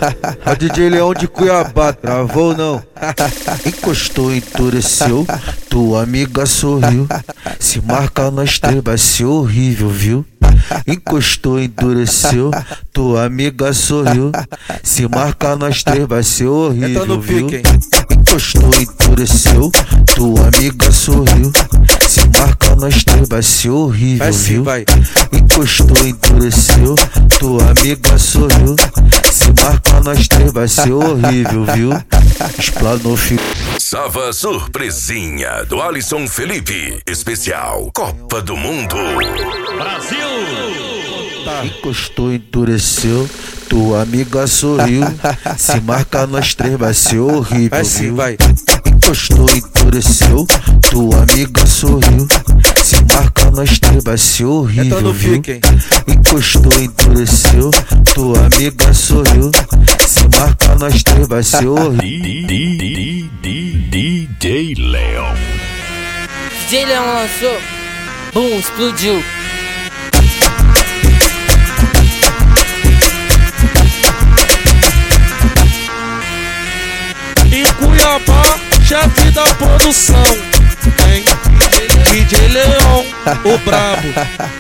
A DJ Leão de Cuiabá, travou não? Encostou, endureceu, tua amiga sorriu. Se marcar nós três vai ser horrível, viu? Encostou, endureceu, tua amiga sorriu. Se marcar nós três vai ser horrível, viu? Encostou, endureceu, tua amiga sorriu. Se marcar nós três vai ser horrível, viu? Encostou, endureceu, tua amiga sorriu. Se marcar nós três vai ser horrível, viu? Explanou, Sava surpresinha do Alisson Felipe. Especial Copa do Mundo. Brasil! Encostou, endureceu, tua amiga sorriu. Se marcar nós três vai ser horrível, viu? Encostou, endureceu, tua amiga sorriu. Se marcar nós três vai ser horrível, viu? Encostou, endureceu, tua amiga sorriu. Se marcar nós três vai ser horrível. DJ Leão. DJ Leão lançou, bum, explodiu. Em Cuiabá, chefe da produção, hein? DJ Leão, o brabo.